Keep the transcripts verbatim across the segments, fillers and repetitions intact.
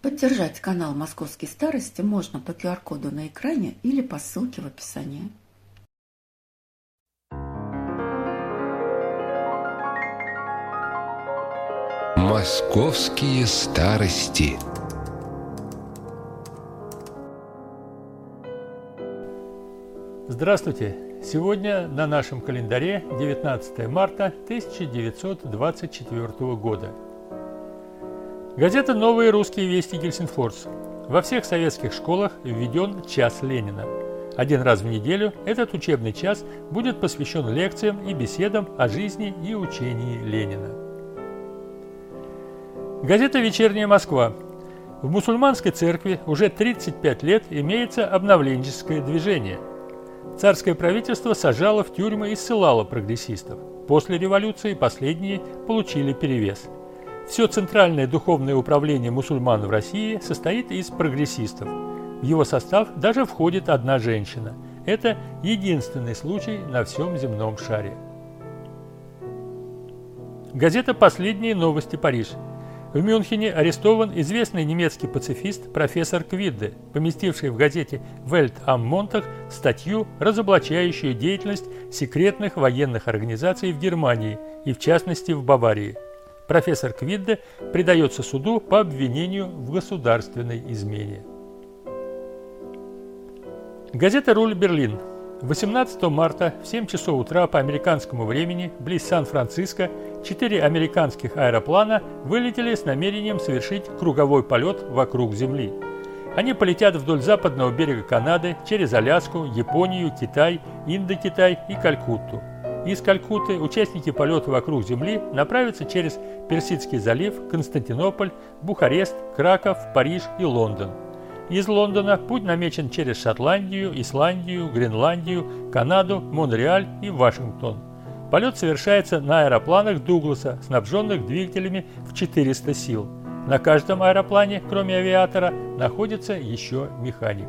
Поддержать канал «Московские старости» можно по ку ар-коду на экране или по ссылке в описании. «Московские старости». Здравствуйте! Сегодня на нашем календаре девятнадцатое марта тысяча девятьсот двадцать четвёртого года. Газета «Новые русские вести Гельсинфорс». Во всех советских школах введен час Ленина. Один раз в неделю этот учебный час будет посвящен лекциям и беседам о жизни и учении Ленина. Газета «Вечерняя Москва». В мусульманской церкви уже тридцать пять лет имеется обновленческое движение. Царское правительство сажало в тюрьмы и ссылало прогрессистов. После революции последние получили перевес. Все центральное духовное управление мусульман в России состоит из прогрессистов. В его состав даже входит одна женщина. Это единственный случай на всем земном шаре. Газета «Последние новости. Париж». В Мюнхене арестован известный немецкий пацифист профессор Квидде, поместивший в газете «Welt am Montag» статью, разоблачающую деятельность секретных военных организаций в Германии и, в частности, в Баварии. Профессор Квидде предается суду по обвинению в государственной измене. Газета «Руль Берлин». восемнадцатого марта в семь часов утра по американскому времени близ Сан-Франциско четыре американских аэроплана вылетели с намерением совершить круговой полет вокруг Земли. Они полетят вдоль западного берега Канады, через Аляску, Японию, Китай, Индокитай и Калькутту. Из Калькутты участники полета вокруг Земли направятся через Персидский залив, Константинополь, Бухарест, Краков, Париж и Лондон. Из Лондона путь намечен через Шотландию, Исландию, Гренландию, Канаду, Монреаль и Вашингтон. Полет совершается на аэропланах Дугласа, снабженных двигателями в четыреста сил. На каждом аэроплане, кроме авиатора, находится еще механик.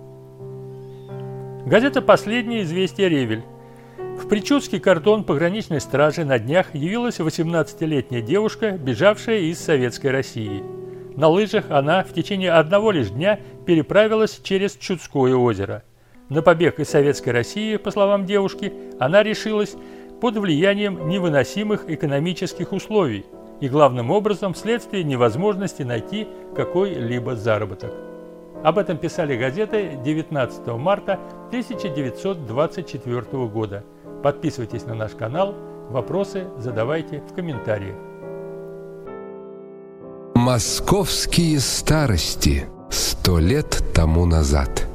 Газета «Последние известия Ревель». В Причудский кордон пограничной стражи на днях явилась восемнадцатилетняя девушка, бежавшая из Советской России. На лыжах она в течение одного лишь дня переправилась через Чудское озеро. На побег из Советской России, по словам девушки, она решилась под влиянием невыносимых экономических условий и, главным образом, вследствие невозможности найти какой-либо заработок. Об этом писали газеты девятнадцатого марта тысяча девятьсот двадцать четвёртого года. Подписывайтесь на наш канал, вопросы задавайте в комментариях. «Московские старости» сто лет тому назад.